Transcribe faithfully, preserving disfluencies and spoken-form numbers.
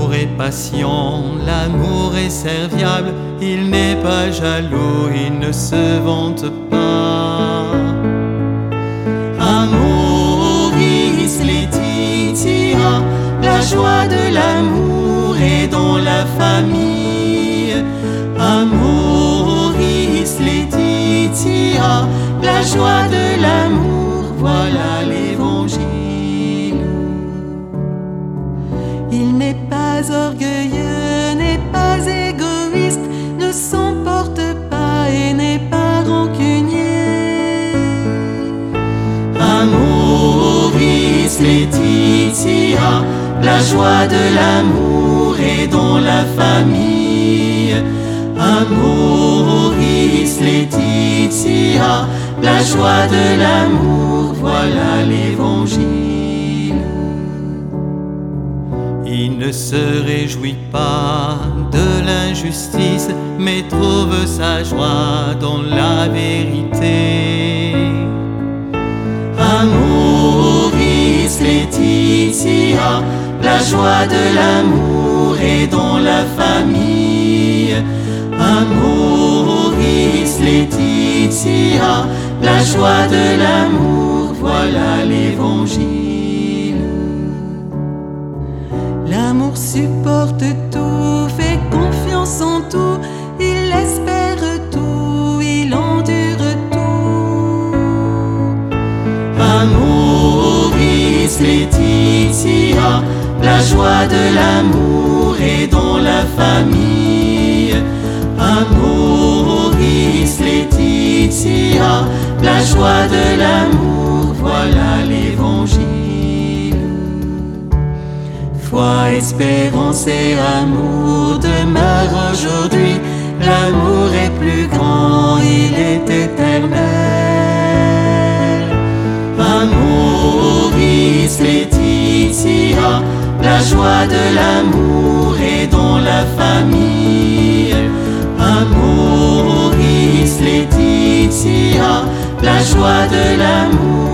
L'amour est patient, l'amour est serviable, il n'est pas jaloux, il ne se vante pas. Amoris Laetitia, la joie de l'amour est dans la famille. Amoris Laetitia, la joie de l'amour, voilà l'évangile. Il n'est pas orgueilleux, n'est pas égoïste, ne s'emporte pas et n'est pas rancunier. Amoris Laetitia, la joie de l'amour est dans la famille. Amoris Laetitia, la joie de l'amour, voilà l'évangile. Il ne se réjouit pas de l'injustice, mais trouve sa joie dans la vérité. Amoris Laetitia, la joie de l'amour est dans la famille. Amoris Laetitia, la joie de l'amour, voilà l'évangile. L'amour supporte tout, fait confiance en tout, il espère tout, il endure tout. Amoris Laetitia, la joie de l'amour est dans la famille. Amoris Laetitia, la joie de l'amour, voilà l'évangile. Foi, espérance et amour demeurent aujourd'hui. L'amour est plus grand, il est éternel. Amoris Laetitia, la joie de l'amour est dans la famille. Amoris Laetitia, la joie de l'amour.